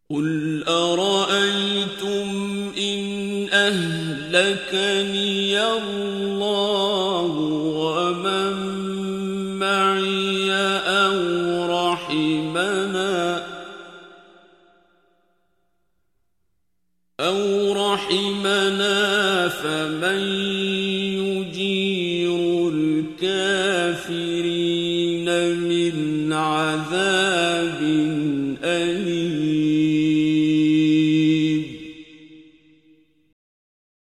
قُلْ أَرَأَيْتُمْ إِنْ أَهْلَكَنِيَ اللَّهُ وَمَن مَّعِيَ أَوْ رَحِمَنَا فَمَن يُجِيرُ الْكَافِرِينَ مِنْ عَذَابٍ